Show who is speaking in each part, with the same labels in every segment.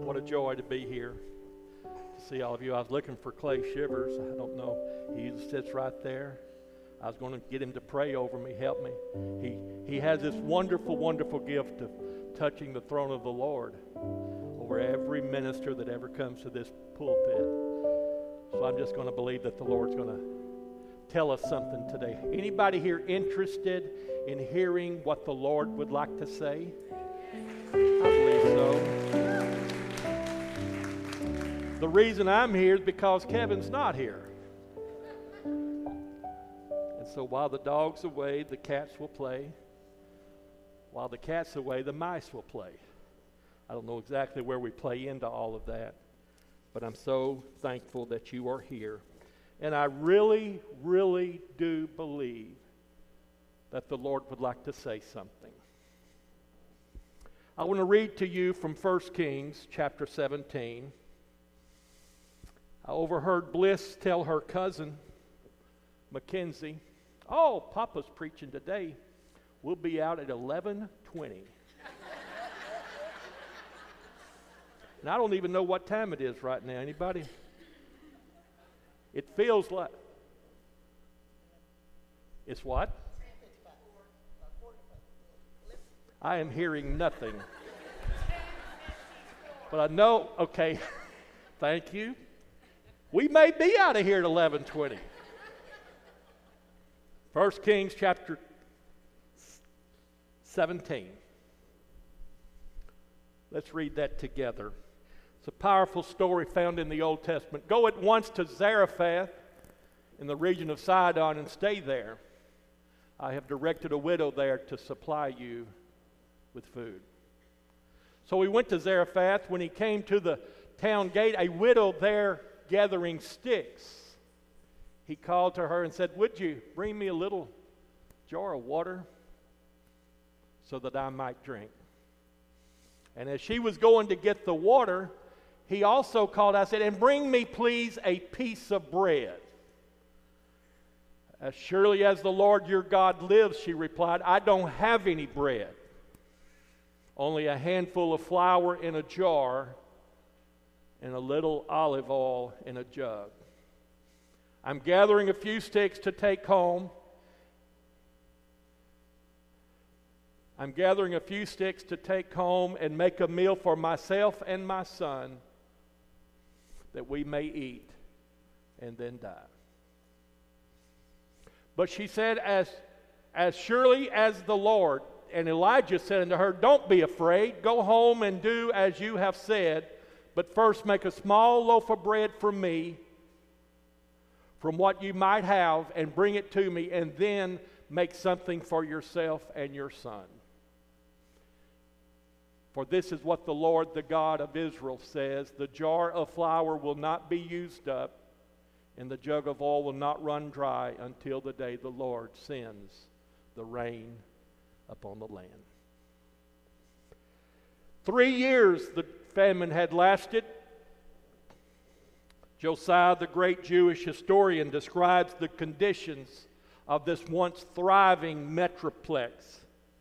Speaker 1: What a joy to be here to see all of you. I was looking for Clay Shivers. I don't know. He sits right there. I was going to get him to pray over me, help me. He has this wonderful, wonderful gift of touching the throne of the Lord over every minister that ever comes to this pulpit. So I'm just going to believe that the Lord's going to tell us something today. Anybody here interested in hearing what the Lord would like to say? I believe so. The reason I'm here is because Kevin's not here. And so while the dog's away, the cats will play. While the cat's away, the mice will play. I don't know exactly where we play into all of that, but I'm so thankful that you are here. And I really, really do believe that the Lord would like to say something. I want to read to you from 1 Kings chapter 17. I overheard Bliss tell her cousin, Mackenzie, "Oh, Papa's preaching today. We'll be out at 11:20. And I don't even know what time it is right now. Anybody? It feels like... It's what? I am hearing nothing. But I know, okay, thank you. We may be out of here at 11:20. 1 Kings chapter 17. Let's read that together. It's a powerful story found in the Old Testament. Go at once to Zarephath in the region of Sidon and stay there. I have directed a widow there to supply you with food. So he went to Zarephath. When he came to the town gate, a widow there gathering sticks. He called to her and said, "Would you bring me a little jar of water so that I might drink?" And as she was going to get the water, he also called out and said, "And bring me, please, a piece of bread." "As surely as the Lord your God lives," she replied, "I don't have any bread. Only a handful of flour in a jar and a little olive oil in a jug. I'm gathering a few sticks to take home. And make a meal for myself and my son that we may eat and then die." But she said, as surely as the Lord. And Elijah said unto her, "Don't be afraid. Go home and do as you have said. But first make a small loaf of bread for me from what you might have and bring it to me. And then make something for yourself and your son. For this is what the Lord, the God of Israel, says, the jar of flour will not be used up, and the jug of oil will not run dry until the day the Lord sends the rain upon the land." 3 years the famine had lasted. Josiah, the great Jewish historian, describes the conditions of this once thriving metroplex.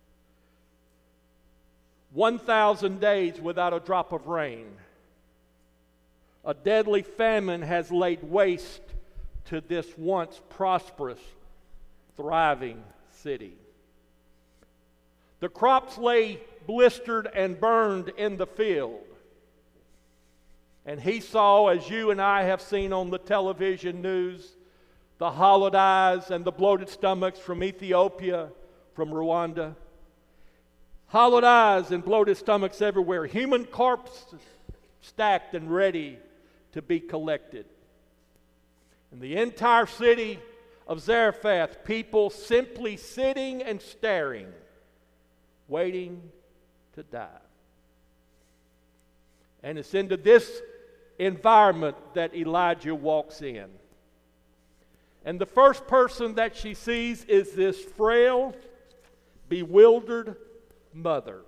Speaker 1: 1,000 days without a drop of rain. A deadly famine has laid waste to this once prosperous, thriving city. The crops lay blistered and burned in the field. And he saw, as you and I have seen on the television news, the hollowed eyes and the bloated stomachs from Ethiopia, from Rwanda. Hollowed eyes and bloated stomachs everywhere. Human corpses stacked and ready to be collected. In the entire city of Zarephath, people simply sitting and staring, waiting to die. And it's into this environment that Elijah walks in. And the first person that she sees is this frail, bewildered mother.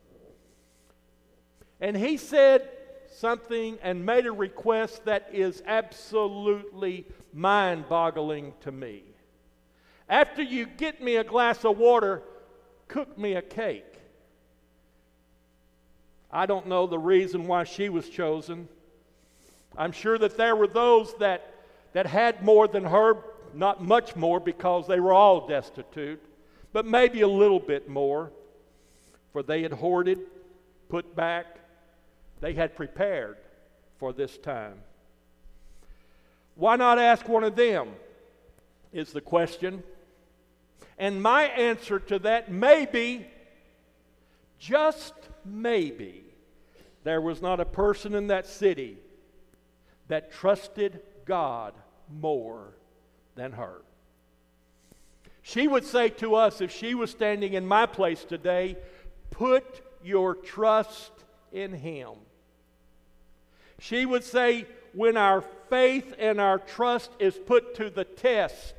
Speaker 1: And he said something and made a request that is absolutely mind-boggling to me. "After you get me a glass of water, cook me a cake." I don't know the reason why she was chosen. I'm sure that there were those that had more than her, not much more because they were all destitute, but maybe a little bit more, for they had hoarded, put back, they had prepared for this time. Why not ask one of them, is the question. And my answer to that may be, just maybe, there was not a person in that city that trusted God more than her. She would say to us, if she was standing in my place today, put your trust in Him. She would say, when our faith and our trust is put to the test,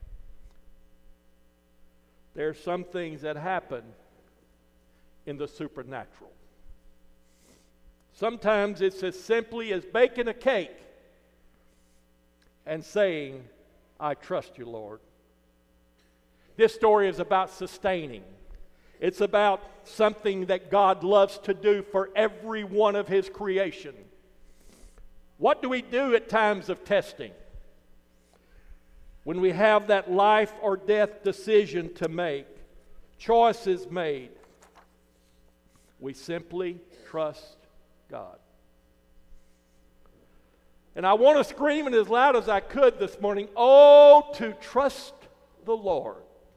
Speaker 1: there are some things that happen in the supernatural. Sometimes it's as simply as baking a cake and saying, I trust you, Lord. This story is about sustaining. It's about something that God loves to do for every one of His creation. What do we do at times of testing? When we have that life or death decision to make, choices made, we simply trust God. And I want to scream it as loud as I could this morning, oh, to trust the Lord.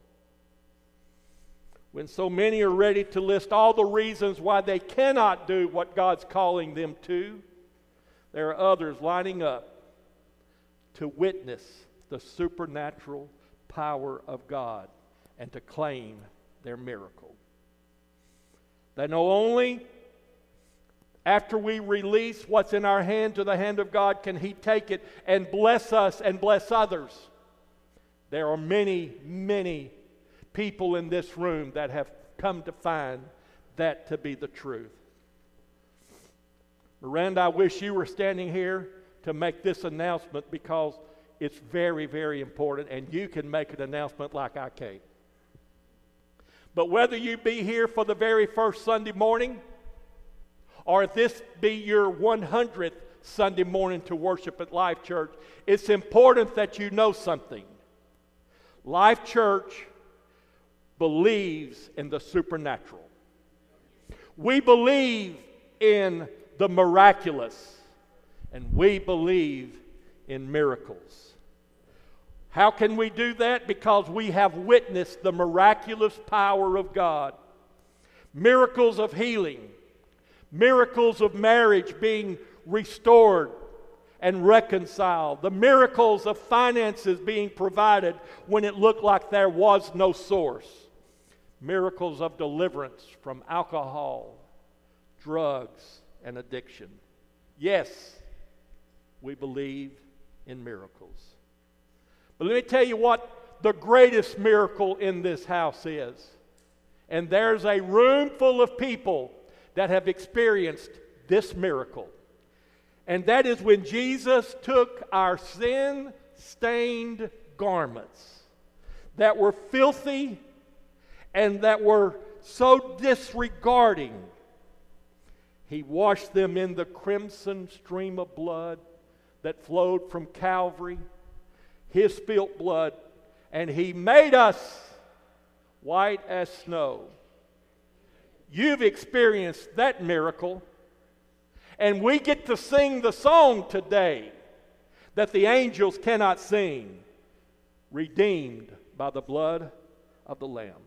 Speaker 1: When so many are ready to list all the reasons why they cannot do what God's calling them to, there are others lining up to witness the supernatural power of God and to claim their miracle. They know only after we release what's in our hand to the hand of God can He take it and bless us and bless others. There are many, many people in this room that have come to find that to be the truth. Miranda, I wish you were standing here to make this announcement because it's very, very important, and you can make an announcement like I can't. But whether you be here for the very first Sunday morning, or if this be your 100th Sunday morning to worship at Life Church, it's important that you know something. Life Church believes in the supernatural. We believe in the miraculous, and we believe in miracles. How can we do that? Because we have witnessed the miraculous power of God. Miracles of healing, miracles of marriage being restored and reconciled, the miracles of finances being provided when it looked like there was no source, miracles of deliverance from alcohol, drugs, and addiction. Yes, we believe in miracles. But let me tell you what the greatest miracle in this house is. And there's a room full of people that have experienced this miracle. And that is when Jesus took our sin-stained garments that were filthy and that were so disregarding. He washed them in the crimson stream of blood that flowed from Calvary, His spilt blood, and He made us white as snow. You've experienced that miracle, and we get to sing the song today that the angels cannot sing, redeemed by the blood of the Lamb.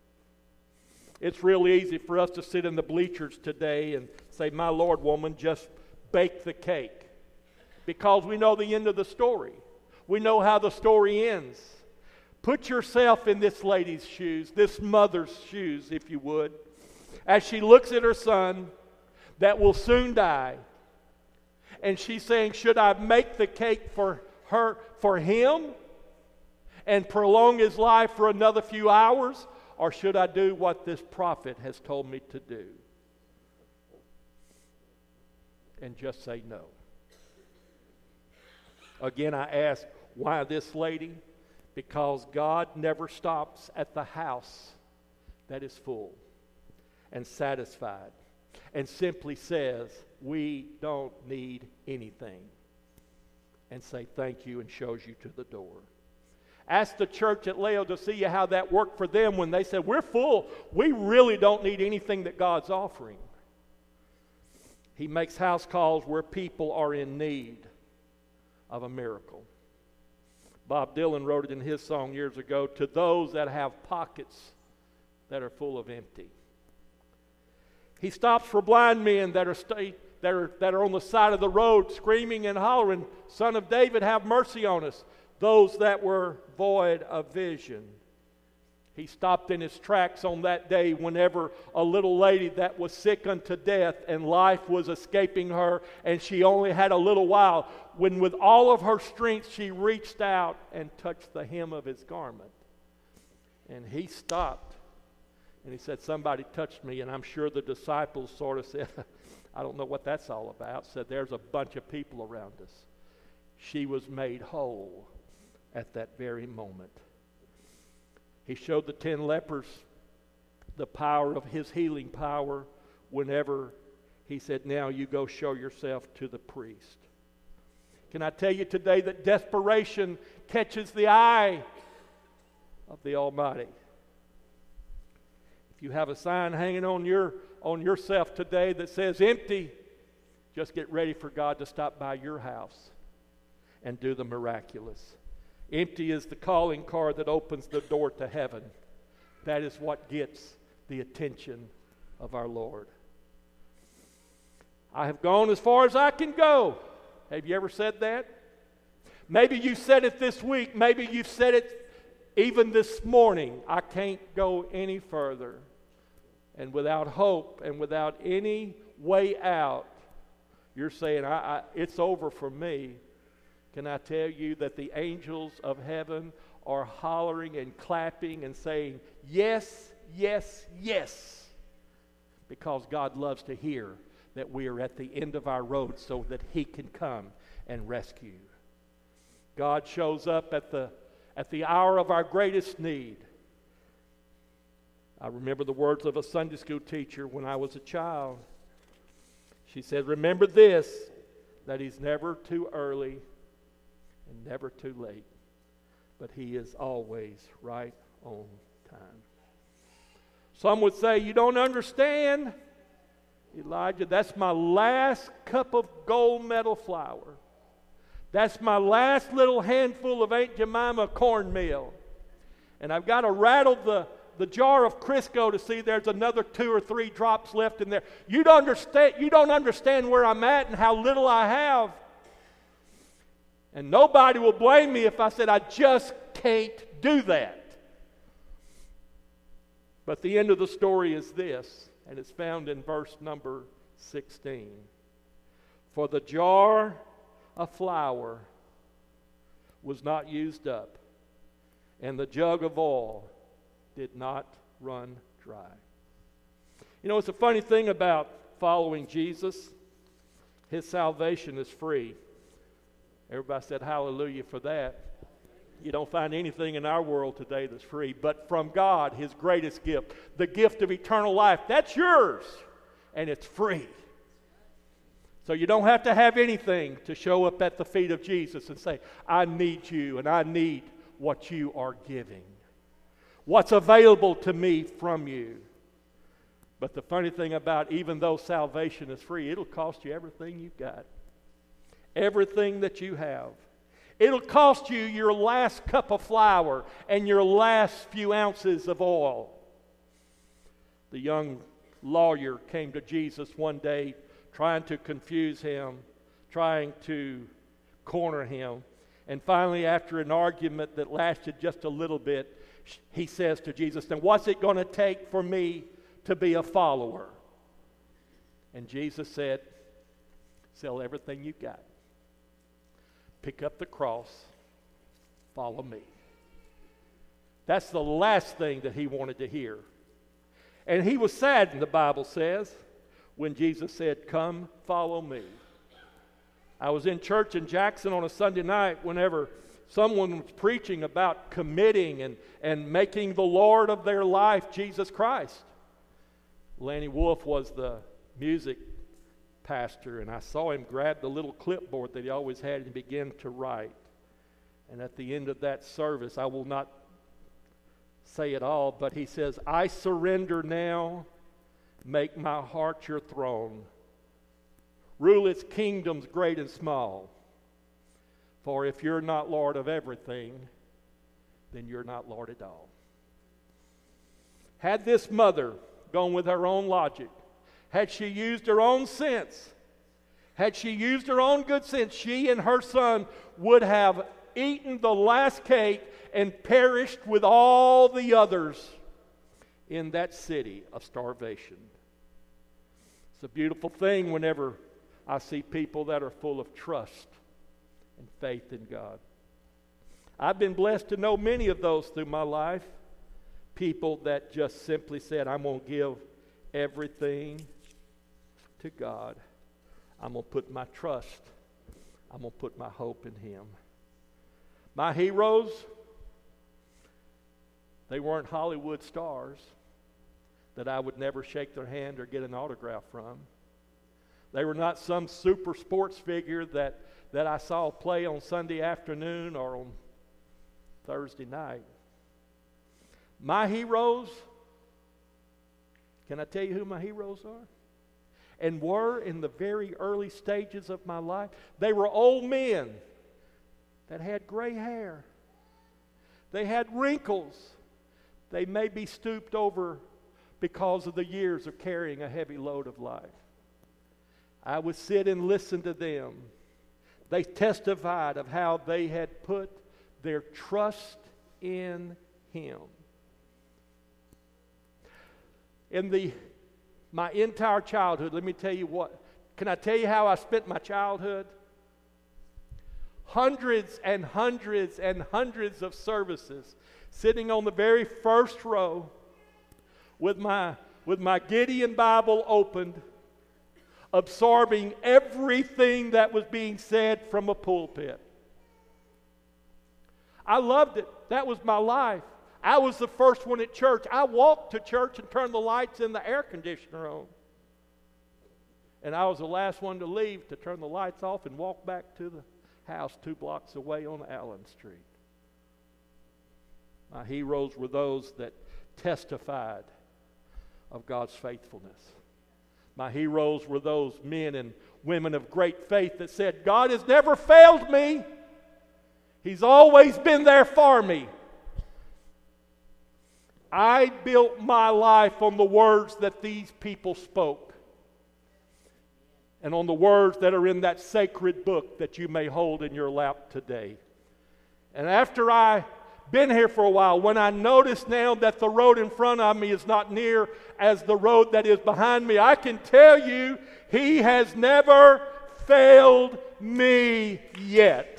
Speaker 1: It's real easy for us to sit in the bleachers today and say, my Lord, woman, just bake the cake. Because we know the end of the story. We know how the story ends. Put yourself in this lady's shoes, this mother's shoes, if you would, as she looks at her son that will soon die. And she's saying, should I make the cake for him and prolong his life for another few hours? Or should I do what this prophet has told me to do? And just say no. Again, I ask, why this lady? Because God never stops at the house that is full and satisfied. and simply says, we don't need anything, and say thank you and shows you to the door. Ask the church at Laodicea how that worked for them when they said, we're full. We really don't need anything that God's offering. He makes house calls where people are in need of a miracle. Bob Dylan wrote it in his song years ago, to those that have pockets that are full of empty. He stops for blind men that are on the side of the road screaming and hollering, Son of David, have mercy on us. Those that were void of vision. He stopped in his tracks on that day whenever a little lady that was sick unto death and life was escaping her and she only had a little while, when with all of her strength she reached out and touched the hem of his garment. And he stopped and he said, somebody touched me. And I'm sure the disciples sort of said, I don't know what that's all about. Said, there's a bunch of people around us. She was made whole at that very moment. He showed the 10 lepers the power of his healing power whenever he said, now you go show yourself to the priest. Can I tell you today that desperation catches the eye of the Almighty? If you have a sign hanging on yourself today that says empty, just get ready for God to stop by your house and do the miraculous. Empty is the calling card that opens the door to heaven. That is what gets the attention of our Lord. I have gone as far as I can go. Have you ever said that? Maybe you said it this week. Maybe you've said it even this morning. I can't go any further. And without hope and without any way out, you're saying, it's over for me. Can I tell you that the angels of heaven are hollering and clapping and saying, yes, yes, yes, because God loves to hear that we are at the end of our road so that He can come and rescue. God shows up at the hour of our greatest need. I remember the words of a Sunday school teacher when I was a child. She said, remember this, that He's never too early and never too late, but He is always right on time. Some would say, you don't understand, Elijah, that's my last cup of gold medal flour. That's my last little handful of Aunt Jemima cornmeal. And I've got to rattle the jar of Crisco to see there's another 2 or 3 drops left in there. You don't understand where I'm at and how little I have. And nobody will blame me if I said I just can't do that. But the end of the story is this, and it's found in verse number 16. For the jar of flour was not used up, and the jug of oil did not run dry. You know, it's a funny thing about following Jesus. His salvation is free. Everybody said hallelujah for that. You don't find anything in our world today that's free, but from God, His greatest gift, the gift of eternal life, that's yours, and it's free. So you don't have to have anything to show up at the feet of Jesus and say, I need you, and I need what you are giving. What's available to me from you. But the funny thing about, even though salvation is free, it'll cost you everything you've got. Everything that you have. It'll cost you your last cup of flour and your last few ounces of oil. The young lawyer came to Jesus one day trying to confuse Him, trying to corner Him. And finally, after an argument that lasted just a little bit, he says to Jesus, now what's it going to take for me to be a follower? And Jesus said, sell everything you've got. Pick up the cross, follow me. That's the last thing that he wanted to hear. And he was saddened, the Bible says, when Jesus said, come, follow me. I was in church in Jackson on a Sunday night whenever someone was preaching about committing and making the Lord of their life Jesus Christ. Lanny Wolf was the music pastor, and I saw him grab the little clipboard that he always had and begin to write. And at the end of that service, I will not say it all, but he says, "I surrender now, make my heart your throne. Rule its kingdoms great and small. For if you're not Lord of everything, then you're not Lord at all." Had this mother gone with her own logic, had she used her own sense, had she used her own good sense, she and her son would have eaten the last cake and perished with all the others in that city of starvation. It's a beautiful thing whenever I see people that are full of trust and faith in God. I've been blessed to know many of those through my life. People that just simply said, "I'm going to give everything to God. I'm going to put my trust, I'm going to put my hope in Him." My heroes, they weren't Hollywood stars that I would never shake their hand or get an autograph from. They were not some super sports figure that I saw play on Sunday afternoon or on Thursday night. My heroes, can I tell you who my heroes are? And were in the very early stages of my life. They were old men that had gray hair. They had wrinkles. They may be stooped over because of the years of carrying a heavy load of life. I would sit and listen to them. They testified of how they had put their trust in Him. In my entire childhood, let me tell you what. Can I tell you how I spent my childhood? Hundreds and hundreds and hundreds of services, sitting on the very first row with my Gideon Bible opened, absorbing everything that was being said from a pulpit. I loved it. That was my life. I was the first one at church. I walked to church and turned the lights and the air conditioner on. And I was the last one to leave to turn the lights off and walk back to the house 2 blocks away on Allen Street. My heroes were those that testified of God's faithfulness. My heroes were those men and women of great faith that said, "God has never failed me. He's always been there for me." I built my life on the words that these people spoke and on the words that are in that sacred book that you may hold in your lap today. And after I've been here for a while, when I notice now that the road in front of me is not near as the road that is behind me, I can tell you He has never failed me yet.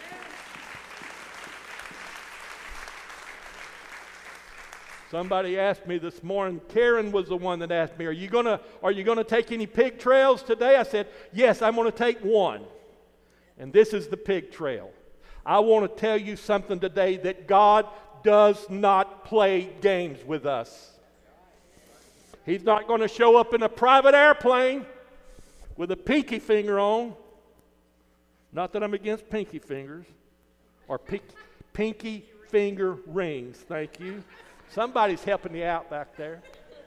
Speaker 1: Somebody asked me this morning, Karen was the one that asked me, are you gonna take any pig trails today? I said, yes, I'm going to take one. And this is the pig trail. I want to tell you something today, that God does not play games with us. He's not going to show up in a private airplane with a pinky finger on. Not that I'm against pinky fingers or pinky finger rings. Thank you. Somebody's helping me out back there.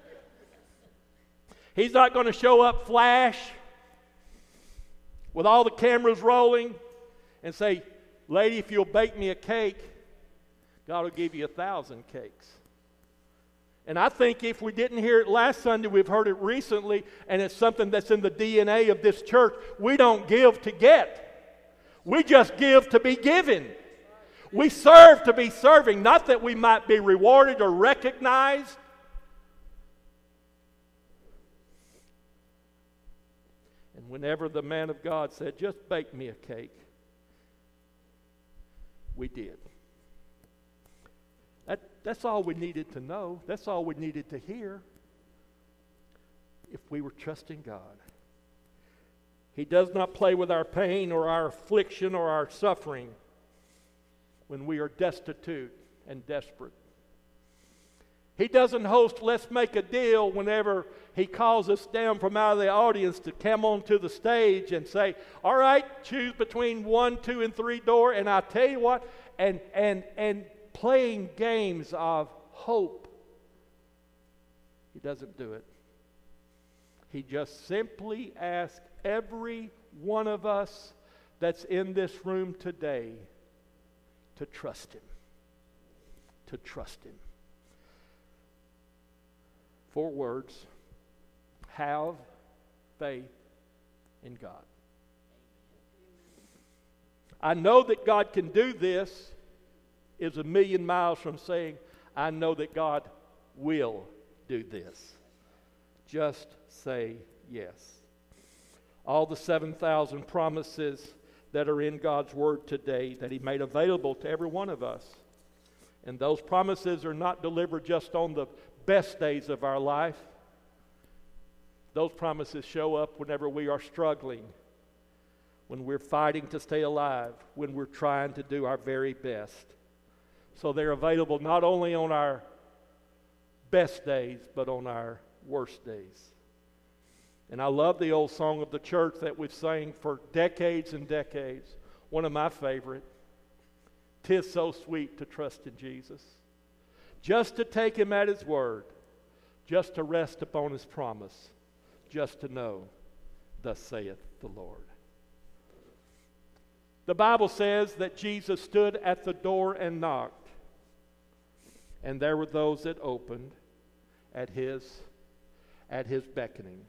Speaker 1: He's not going to show up flash with all the cameras rolling and say, lady, if you'll bake me a cake, God will give you 1,000 cakes. And I think if we didn't hear it last Sunday, we've heard it recently, and it's something that's in the DNA of this church. We don't give to get. We just give to be given. We serve to be serving, not that we might be rewarded or recognized. And whenever the man of God said, just bake me a cake, we did. That's all we needed to know. That's all we needed to hear if we were trusting God. He does not play with our pain or our affliction or our suffering when we are destitute and desperate. He doesn't host Let's Make a Deal whenever he calls us down from out of the audience to come onto the stage and say, all right, choose between 1, 2, and 3 door. And I tell you what, and playing games of hope. He doesn't do it. He just simply asks every one of us that's in this room today to trust Him. To trust Him. 4 words. Have faith in God. I know that God can do this is a million miles from saying, I know that God will do this. Just say yes. All the 7,000 promises that are in God's Word today that He made available to every one of us. And those promises are not delivered just on the best days of our life. Those promises show up whenever we are struggling, when we're fighting to stay alive, when we're trying to do our very best. So they're available not only on our best days, but on our worst days. And I love the old song of the church that we've sang for decades and decades. One of my favorite. 'Tis so sweet to trust in Jesus. Just to take Him at His word. Just to rest upon His promise. Just to know, thus saith the Lord. The Bible says that Jesus stood at the door and knocked. And there were those that opened at his beckoning.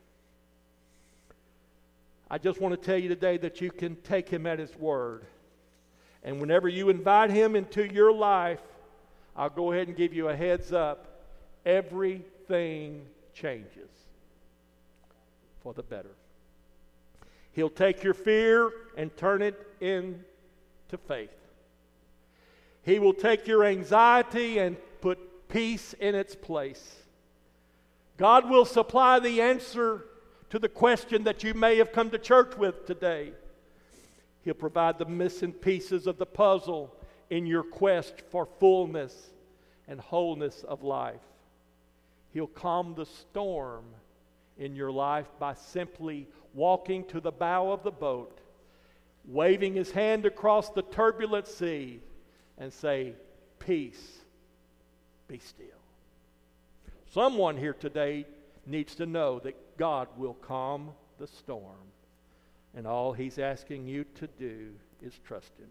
Speaker 1: I just want to tell you today that you can take Him at His word. And whenever you invite Him into your life, I'll go ahead and give you a heads up. Everything changes for the better. He'll take your fear and turn it into faith. He will take your anxiety and put peace in its place. God will supply the answer to the question that you may have come to church with today. He'll provide the missing pieces of the puzzle in your quest for fullness and wholeness of life. He'll calm the storm in your life by simply walking to the bow of the boat, waving His hand across the turbulent sea, and say, peace, be still. Someone here today needs to know that God will calm the storm, and all He's asking you to do is trust Him.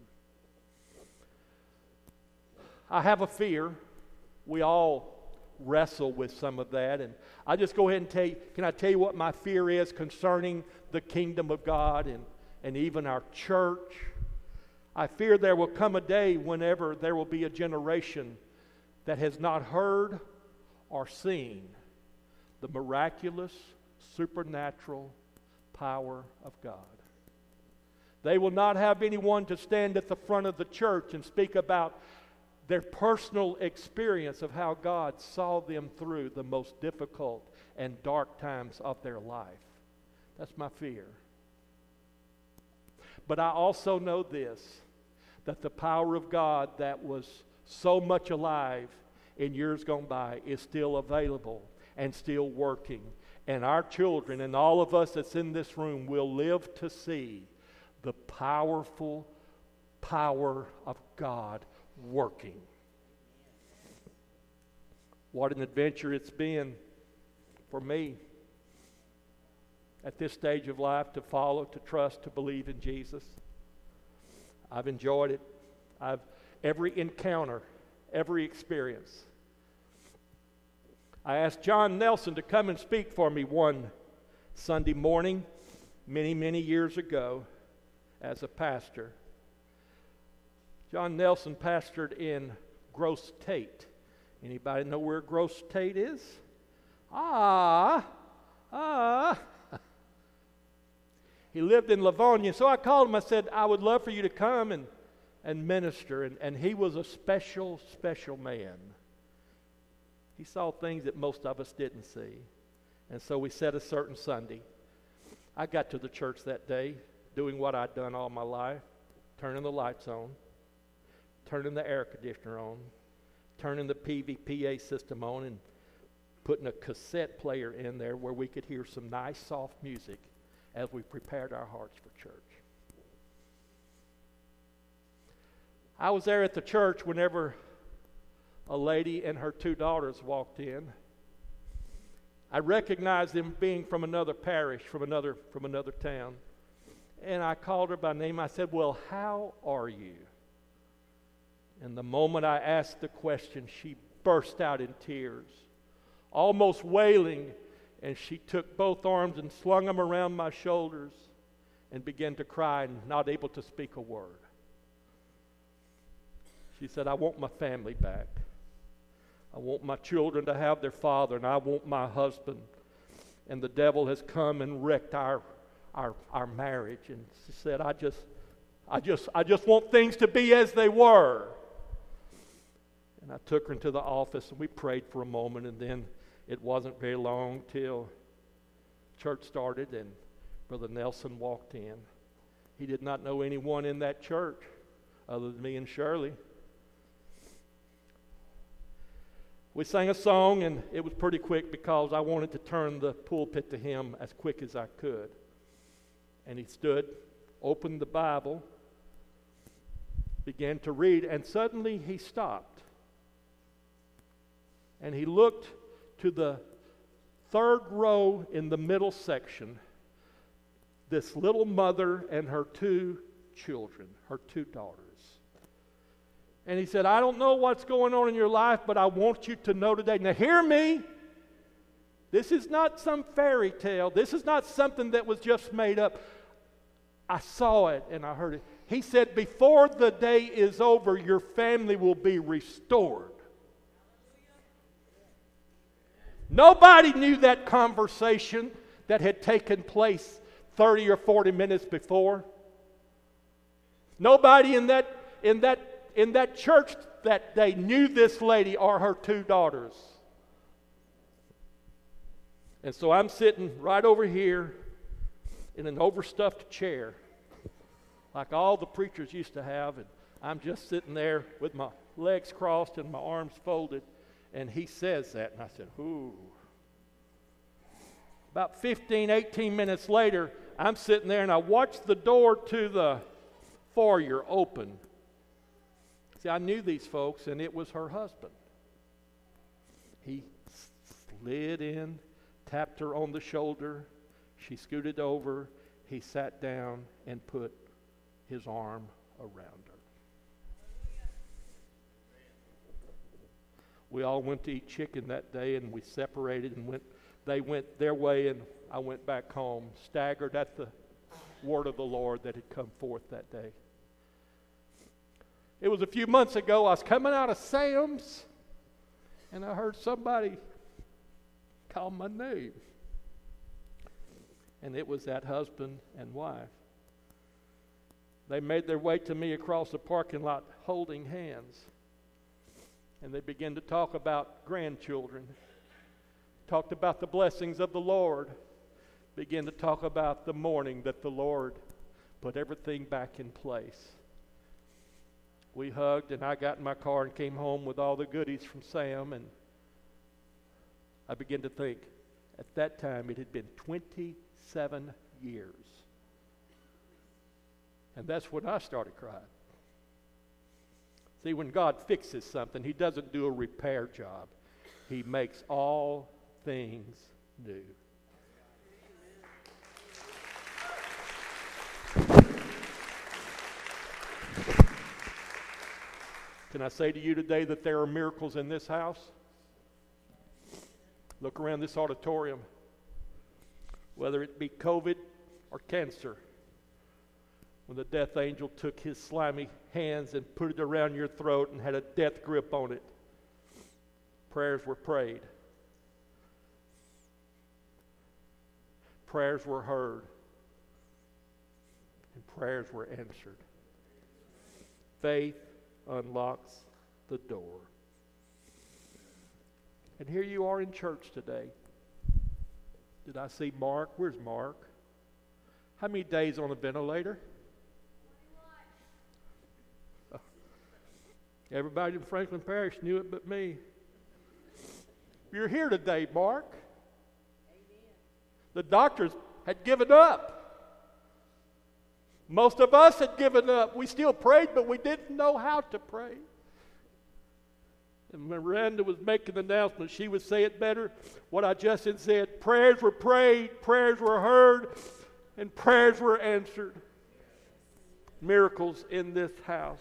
Speaker 1: I have a fear. We all wrestle with some of that, and I just go ahead and tell you, can I tell you what my fear is concerning the kingdom of God and even our church? I fear there will come a day whenever there will be a generation that has not heard or seen the miraculous, supernatural power of God. They will not have anyone to stand at the front of the church and speak about their personal experience of how God saw them through the most difficult and dark times of their life. That's my fear. But I also know this, that the power of God that was so much alive in years gone by is still available and still working. And our children and all of us that's in this room will live to see the powerful power of God working. What an adventure it's been for me at this stage of life to follow, to trust, to believe in Jesus. I've enjoyed it. Every encounter, every experience. I asked John Nelson to come and speak for me one Sunday morning many, many years ago as a pastor. John Nelson pastored in Gross Tate. Anybody know where Gross Tate is? He lived in Livonia. So I called him. I said, I would love for you to come and minister. And he was a special, special man. He saw things that most of us didn't see. And so we set a certain Sunday. I got to the church that day doing what I'd done all my life, turning the lights on, turning the air conditioner on, turning the PVPA system on and putting a cassette player in there where we could hear some nice soft music as we prepared our hearts for church. I was there at the church whenever a lady and her 2 daughters walked in. I recognized them being from another parish, from another town. And I called her by name. I said, "Well, how are you?" And the moment I asked the question, she burst out in tears, almost wailing, and she took both arms and slung them around my shoulders and began to cry and not able to speak a word. She said, "I want my family back. I want my children to have their father, and I want my husband. And the devil has come and wrecked our marriage." And she said, I just want things to be as they were. And I took her into the office, and we prayed for a moment, and then it wasn't very long till church started, and Brother Nelson walked in. He did not know anyone in that church other than me and Shirley. We sang a song, and it was pretty quick because I wanted to turn the pulpit to him as quick as I could. And he stood, opened the Bible, began to read, and suddenly he stopped. And he looked to the 3rd row in the middle section, this little mother and her 2 children, her 2 daughters. And he said, "I don't know what's going on in your life, but I want you to know today." Now hear me. This is not some fairy tale. This is not something that was just made up. I saw it and I heard it. He said, "Before the day is over, your family will be restored." Nobody knew that conversation that had taken place 30 or 40 minutes before. Nobody in that church that day knew this lady or her 2 daughters. And so I'm sitting right over here in an overstuffed chair, like all the preachers used to have, and I'm just sitting there with my legs crossed and my arms folded, and he says that, and I said, "Ooh." About 15, 18 minutes later, I'm sitting there, and I watched the door to the foyer open. See, I knew these folks, and it was her husband. He slid in, tapped her on the shoulder. She scooted over. He sat down and put his arm around her. We all went to eat chicken that day, and we separated and they went their way, and I went back home, staggered at the word of the Lord that had come forth that day. It was a few months ago. I was coming out of Sam's, and I heard somebody call my name. And it was that husband and wife. They made their way to me across the parking lot holding hands. And they began to talk about grandchildren. Talked about the blessings of the Lord. Began to talk about the morning that the Lord put everything back in place. We hugged, and I got in my car and came home with all the goodies from Sam, and I began to think, at that time it had been 27 years. And that's when I started crying. See, when God fixes something, He doesn't do a repair job. He makes all things new. Can I say to you today that there are miracles in this house? Look around this auditorium. Whether it be COVID or cancer, when the death angel took his slimy hands and put it around your throat and had a death grip on it, prayers were prayed. Prayers were heard. And prayers were answered. Faith unlocks the door. And here you are in church today. Did I see Mark? Where's Mark? How many days on a ventilator? Everybody in Franklin Parish knew it but me. You're here today, Mark. Amen. The doctors had given up. Most of us had given up. We still prayed, but we didn't know how to pray. And Miranda was making the announcement. She would say it better. What I just said, prayers were prayed, prayers were heard, and prayers were answered. Miracles in this house.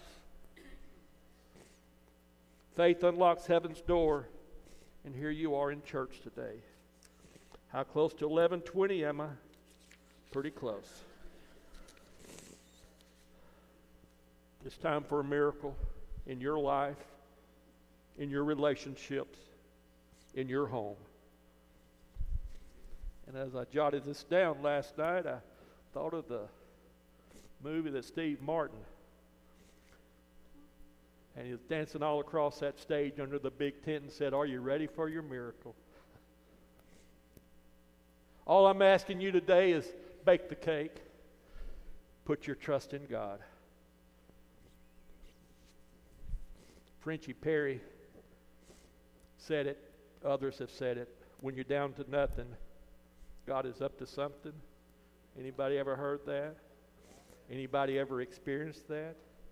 Speaker 1: Faith unlocks heaven's door, and here you are in church today. How close to 11:20 am I? Pretty close. It's time for a miracle in your life, in your relationships, in your home. And as I jotted this down last night, I thought of the movie that Steve Martin, and he was dancing all across that stage under the big tent and said, "Are you ready for your miracle?" All I'm asking you today is bake the cake. Put your trust in God. Frenchie Perry said it. Others have said it. When you're down to nothing, God is up to something. Anybody ever heard that? Anybody ever experienced that?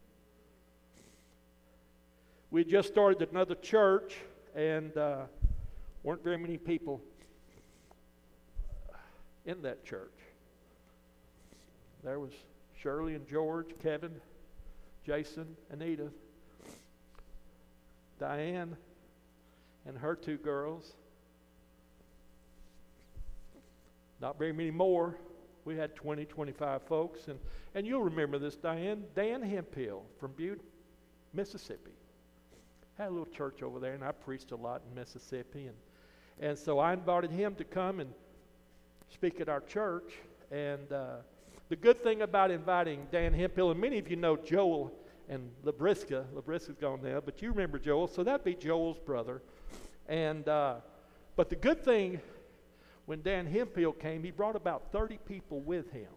Speaker 1: We just started another church, and weren't very many people in that church. There was Shirley and George, Kevin, Jason, and Edith, Diane, and her two girls. Not very many more. We had 20, 25 folks. And you'll remember this, Diane. Dan Hemphill from Butte, Mississippi. Had a little church over there, and I preached a lot in Mississippi. And so I invited him to come and speak at our church. And the good thing about inviting Dan Hemphill, and many of you know Joel and Labriska. Labriska's gone now, but you remember Joel, so that'd be Joel's brother. And but the good thing, when Dan Hemphill came, he brought about 30 people with him.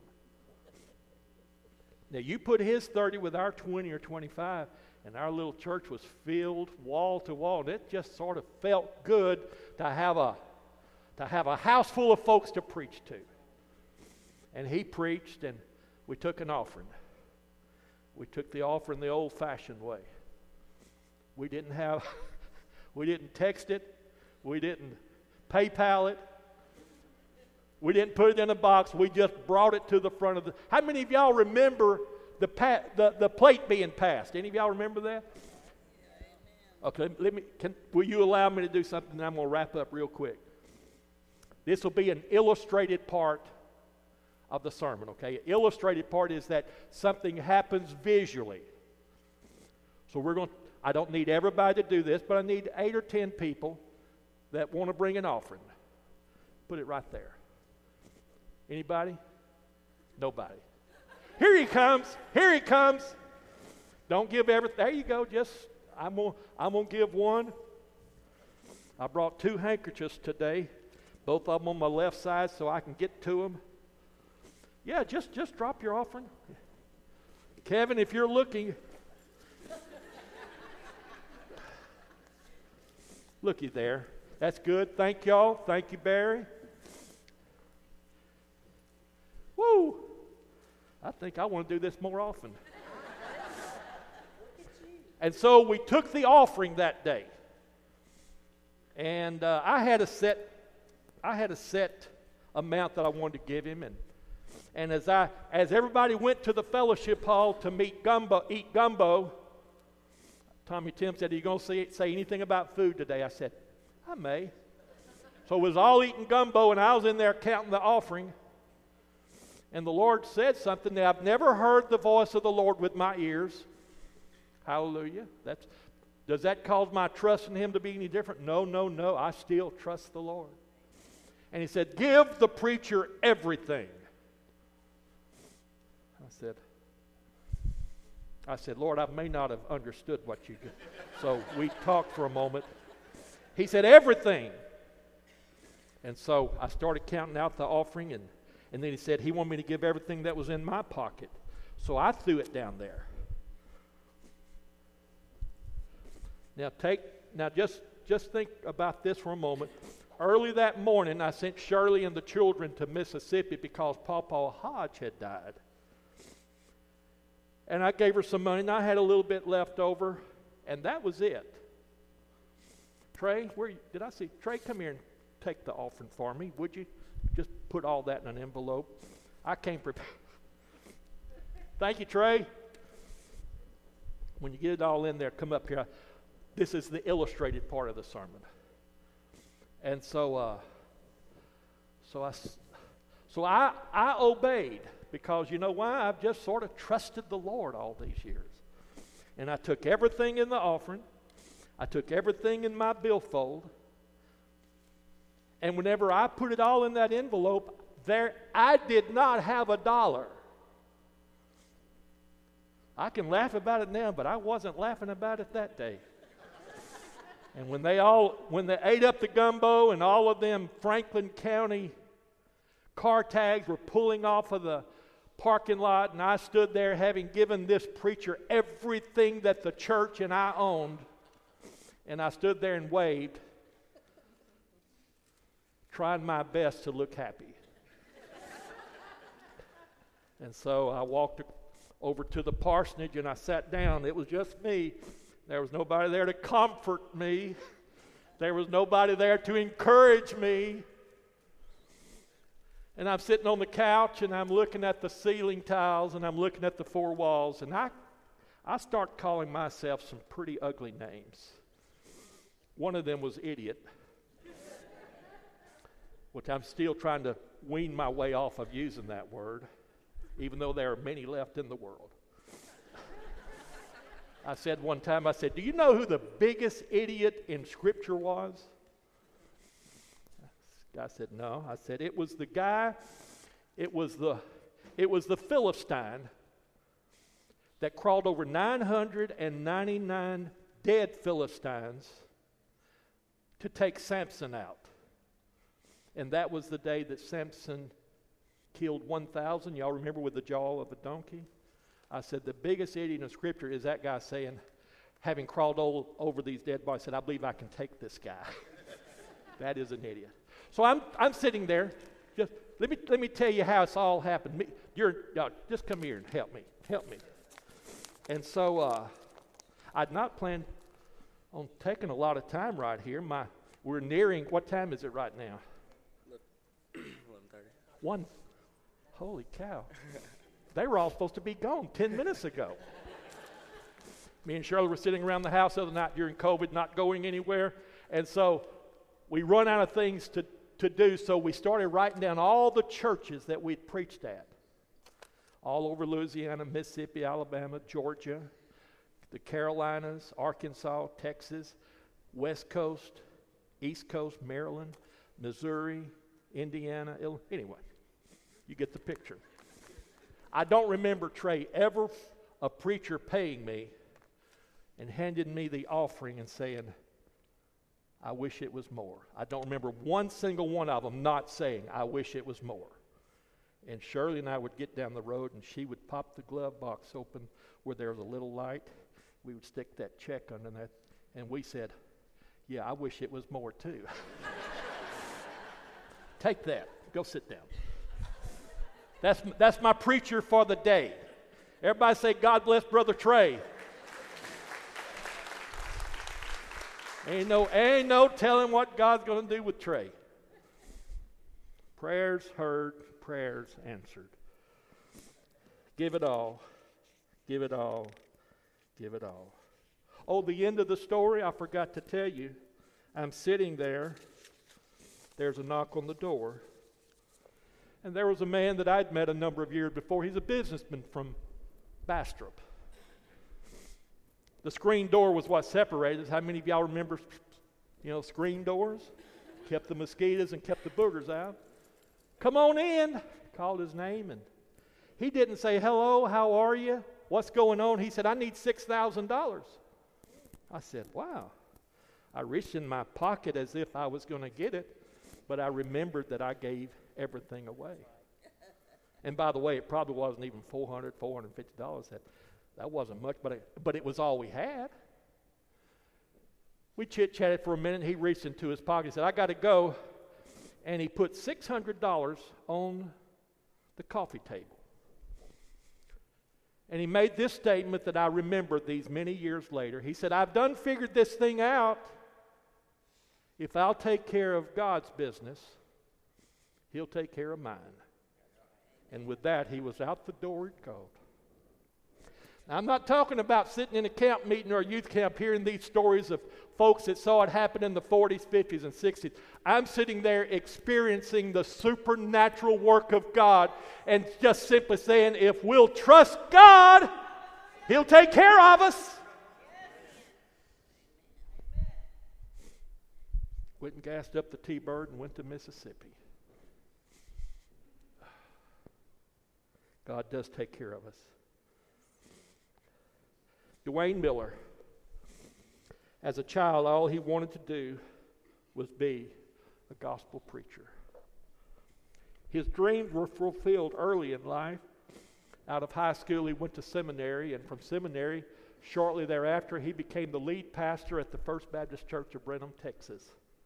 Speaker 1: Now you put his 30 with our 20 or 25, and our little church was filled wall to wall. And it just sort of felt good to have a house full of folks to preach to. And he preached, and we took an offering. We took the offering the old-fashioned way. We didn't text it. We didn't PayPal it. We didn't put it in a box. We just brought it to the front of the... How many of y'all remember the plate being passed? Any of y'all remember that? Okay, will you allow me to do something, and I'm going to wrap up real quick. This will be an illustrated part of the sermon, okay? An illustrated part is that something happens visually. So I don't need everybody to do this, but I need 8 or 10 people that want to bring an offering. Put it right there. Anybody? Nobody. Here he comes. Here he comes. Don't give everything. There you go. I'm gonna give one. I brought 2 handkerchiefs today, both of them on my left side, so I can get to them. Yeah, just drop your offering. Kevin, if you're looking, looky there. That's good. Thank y'all. Thank you, Barry. Woo! I think I want to do this more often. And so we took the offering that day, and I had a set amount that I wanted to give him, and as everybody went to the fellowship hall to eat gumbo, Tommy Tim said, "Are you going to say anything about food today?" I said, "I may." So it was all eating gumbo, and I was in there counting the offering. And the Lord said something that I've never heard the voice of the Lord with my ears. Hallelujah. Does that cause my trust in Him to be any different? No. I still trust the Lord. And He said, "Give the preacher everything." I said, "Lord, I may not have understood what you did." So we talked for a moment. He said, "Everything." And so I started counting out the offering, and then he said he wanted me to give everything that was in my pocket. So I threw it down there. Now just think about this for a moment. Early that morning, I sent Shirley and the children to Mississippi because Pawpaw Hodge had died. And I gave her some money, and I had a little bit left over, and that was it. Trey, did I see? Trey, come here and take the offering for me, would you? Just put all that in an envelope. I came prepared. Thank you, Trey. When you get it all in there, come up here. This is the illustrated part of the sermon. And so I obeyed, because you know why? I've just sort of trusted the Lord all these years. And I took everything in the offering. I took everything in my billfold. And whenever I put it all in that envelope, I did not have $1. I can laugh about it now, but I wasn't laughing about it that day. And when they ate up the gumbo and all of them Franklin County car tags were pulling off of the parking lot, and I stood there having given this preacher everything that the church and I owned, and I stood there and waved, trying my best to look happy. And so I walked over to the parsonage and I sat down. It was just me. There was nobody there to comfort me. There was nobody there to encourage me. And I'm sitting on the couch and I'm looking at the ceiling tiles and I'm looking at the four walls, and I start calling myself some pretty ugly names. One of them was idiot, which I'm still trying to wean my way off of using that word, even though there are many left in the world. I said one time, do you know who the biggest idiot in Scripture was? The guy said, no. I said, it was the Philistine that crawled over 999 dead Philistines to take Samson out. And that was the day that Samson killed 1,000. Y'all remember, with the jaw of a donkey? I said, the biggest idiot in Scripture is that guy saying, having crawled over these dead bodies, said, I believe I can take this guy. That is an idiot. So I'm sitting there. Just let me tell you how it's all happened. Just come here and help me. And so I'd not planned on taking a lot of time right here. We're nearing, what time is it right now? 1:30. Holy cow. They were all supposed to be gone 10 minutes ago. Me and Shirley were sitting around the house the other night during COVID, not going anywhere. And so we run out of things to do, so we started writing down all the churches that we'd preached at. All over Louisiana, Mississippi, Alabama, Georgia, the Carolinas, Arkansas, Texas, West Coast, East Coast, Maryland, Missouri, Indiana, Illinois. Anyway, you get the picture. I don't remember, Trey, ever a preacher paying me and handing me the offering and saying, I wish it was more. I don't remember one single one of them not saying, I wish it was more. And Shirley and I would get down the road, and she would pop the glove box open where there was a little light. We would stick that check under that, and we said, yeah, I wish it was more too. Take that. Go sit down. That's my preacher for the day. Everybody say, God bless Brother Trey. Ain't no telling what God's going to do with Trey. Prayers heard, prayers answered. Give it all, give it all, give it all. Oh, the end of the story, I forgot to tell you. I'm sitting there. There's a knock on the door. And there was a man that I'd met a number of years before. He's a businessman from Bastrop. The screen door was what separated us. How many of y'all remember, screen doors? Kept the mosquitoes and kept the boogers out. Come on in, called his name. And he didn't say, hello, how are you? What's going on? He said, I need $6,000. I said, wow. I reached in my pocket as if I was going to get it, but I remembered that I gave everything away. And by the way, it probably wasn't even $450. That wasn't much, but it was all we had. We chit-chatted for a minute. He reached into his pocket and said, I got to go. And he put $600 on the coffee table. And he made this statement that I remember these many years later. He said, I've done figured this thing out. If I'll take care of God's business, He'll take care of mine. And with that, he was out the door and gone. Now, I'm not talking about sitting in a camp meeting or a youth camp hearing these stories of folks that saw it happen in the 40s, 50s, and 60s. I'm sitting there experiencing the supernatural work of God and just simply saying, if we'll trust God, He'll take care of us. Went and gassed up the T-Bird and went to Mississippi. God does take care of us. Dwayne Miller, as a child, all he wanted to do was be a gospel preacher. His dreams were fulfilled early in life. Out of high school, he went to seminary, and from seminary, shortly thereafter, he became the lead pastor at the First Baptist Church of Brenham, Texas.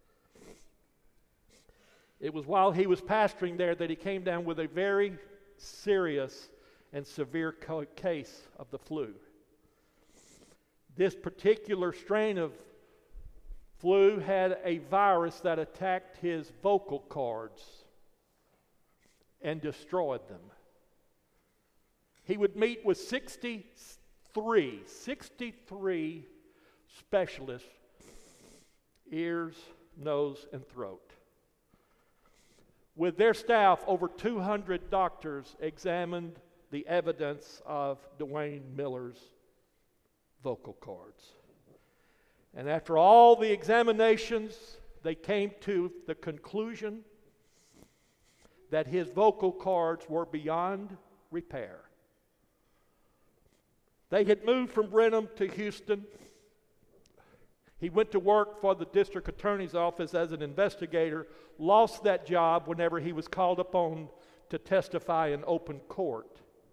Speaker 1: It was while he was pastoring there that he came down with a very serious and severe case of the flu. This particular strain of flu had a virus that attacked his vocal cords and destroyed them. He would meet with 63 specialists, ears, nose, and throat. With their staff, over 200 doctors examined the evidence of Dwayne Miller's vocal cords. And after all the examinations, they came to the conclusion that his vocal cords were beyond repair. They had moved from Brenham to Houston. He went to work for the district attorney's office as an investigator, lost that job whenever he was called upon to testify in open court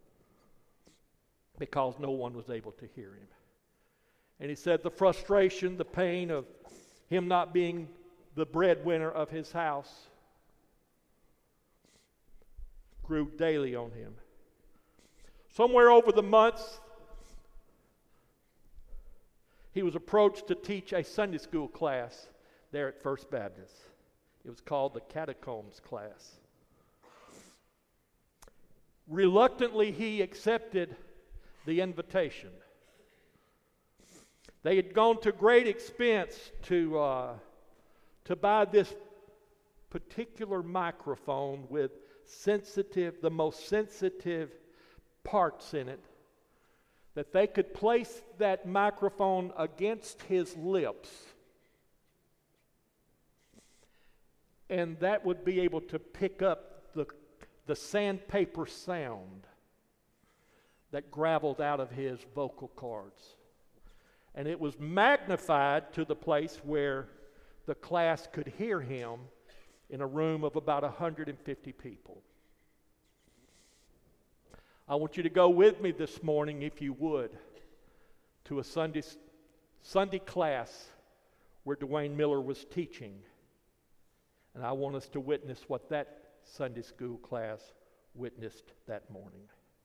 Speaker 1: because no one was able to hear him. And he said the frustration, the pain of him not being the breadwinner of his house grew daily on him. Somewhere over the months, he was approached to teach a Sunday school class there at First Baptist. It was called the Catacombs class. Reluctantly, he accepted the invitation. They had gone to great expense to buy this particular microphone with the most sensitive parts in it, that they could place that microphone against his lips, and that would be able to pick up the sandpaper sound that graveled out of his vocal cords. And it was magnified to the place where the class could hear him in a room of about 150 people. I want you to go with me this morning, if you would, to a Sunday class where Dwayne Miller was teaching. And I want us to witness what that Sunday school class witnessed that morning.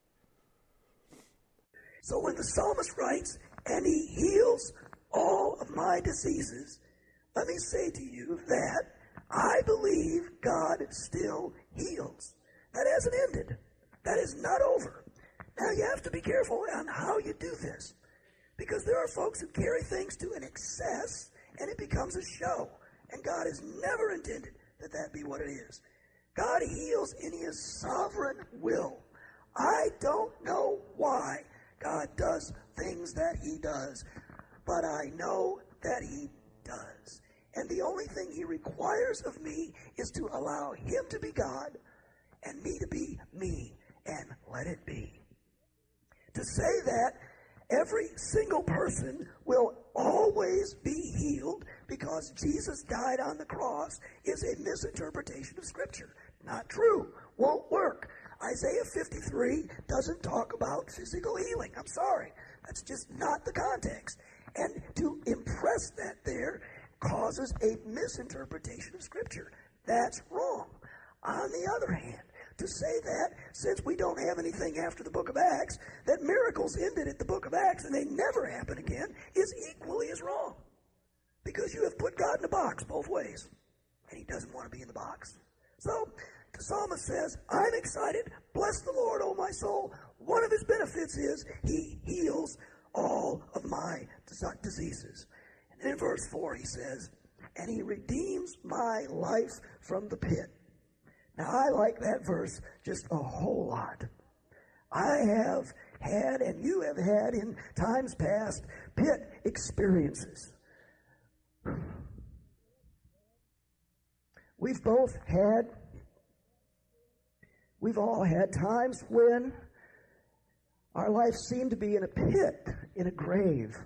Speaker 2: So when the psalmist writes, and he heals all of my diseases, let me say to you that I believe God still heals. That hasn't ended. That is not over. Now you have to be careful on how you do this, because there are folks who carry things to an excess and it becomes a show. And God has never intended that be what it is. God heals in His sovereign will. I don't know why God does things that He does, but I know that He does. And the only thing He requires of me is to allow Him to be God and me to be me, and let it be. To say that every single person will always be healed because Jesus died on the cross is a misinterpretation of Scripture. Not true. Won't work. Isaiah 53 doesn't talk about physical healing. I'm sorry. That's just not the context. And to impress that there causes a misinterpretation of Scripture. That's wrong. On the other hand, to say that, since we don't have anything after the book of Acts, that miracles ended at the book of Acts and they never happen again, is equally as wrong. Because you have put God in a box both ways. And he doesn't want to be in the box. So, the psalmist says, I'm excited. Bless the Lord, O my soul. One of his benefits is he heals all of my diseases. And then in verse 4 he says, and he redeems my life from the pit. Now I like that verse just a whole lot. I have had, and you have had in times past, pit experiences. We've all had times when our life seemed to be in a pit, in a grave.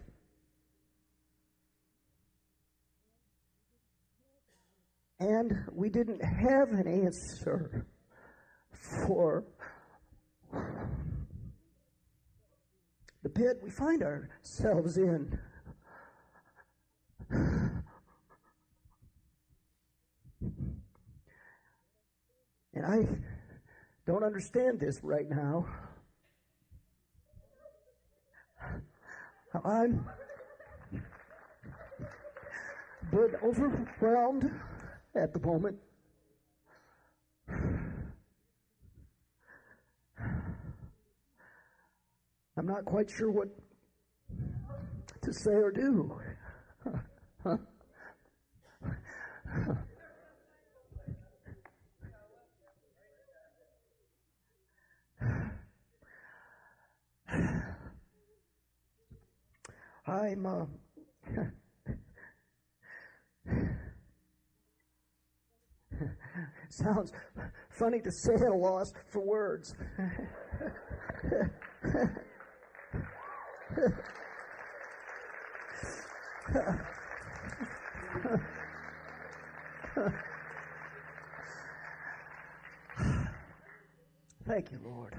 Speaker 2: And we didn't have an answer for the pit we find ourselves in. And I don't understand this right now. I'm a bit overwhelmed at the moment. I'm not quite sure what to say or do. I'm sounds funny to say, at a loss for words. Thank you, Lord.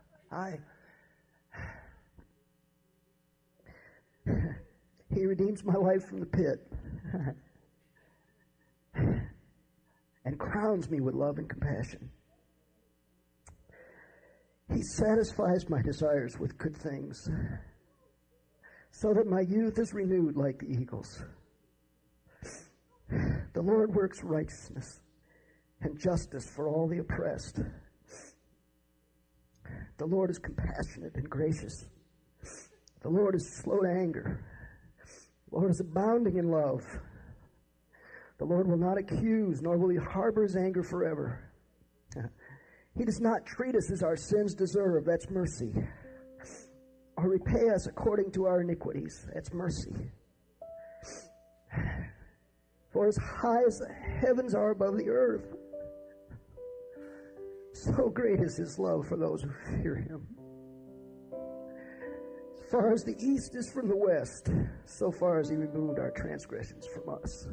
Speaker 2: He redeems my life from the pit and crowns me with love and compassion. He satisfies my desires with good things so that my youth is renewed like the eagles. The Lord works righteousness and justice for all the oppressed. The Lord is compassionate and gracious. The Lord is slow to anger. The Lord is abounding in love. The Lord will not accuse, nor will he harbor his anger forever. He does not treat us as our sins deserve. That's mercy. Or repay us according to our iniquities. That's mercy. For as high as the heavens are above the earth, so great is his love for those who fear him. As far as the east is from the west, so far as he removed our transgressions from us.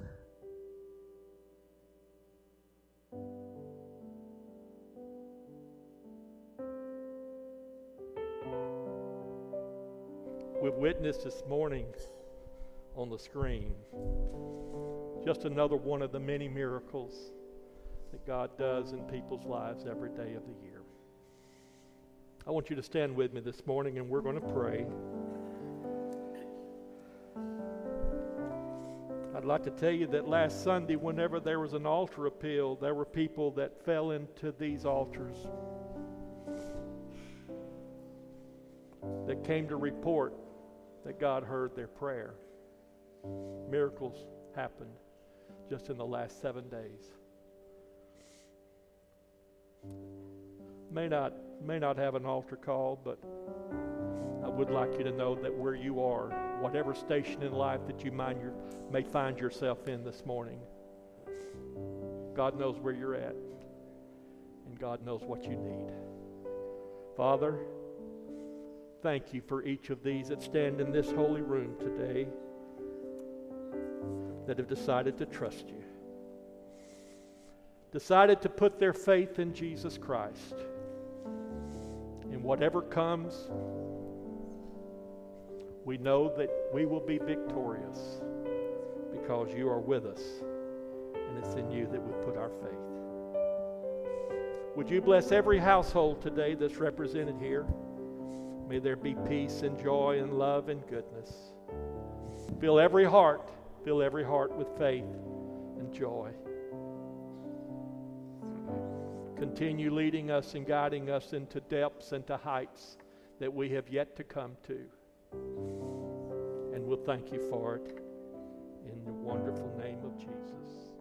Speaker 1: We've witnessed this morning on the screen just another one of the many miracles that God does in people's lives every day of the year. I want you to stand with me this morning, and we're going to pray. I'd like to tell you that last Sunday, whenever there was an altar appeal, there were people that fell into these altars that came to report that God heard their prayer. Miracles happened just in the last 7 days. May not have an altar call, but I would like you to know that where you are, whatever station in life that you may find yourself in this morning, God knows where you're at, and God knows what you need. Father, thank you for each of these that stand in this holy room today that have decided to trust you, decided to put their faith in Jesus Christ. And whatever comes, We know that we will be victorious because you are with us, and it's in you that we put our faith. Would you bless every household today that's represented here? May there be peace and joy and love and goodness. Fill every heart with faith and joy. Continue leading us and guiding us into depths and to heights that we have yet to come to. And we'll thank you for it in the wonderful name of Jesus.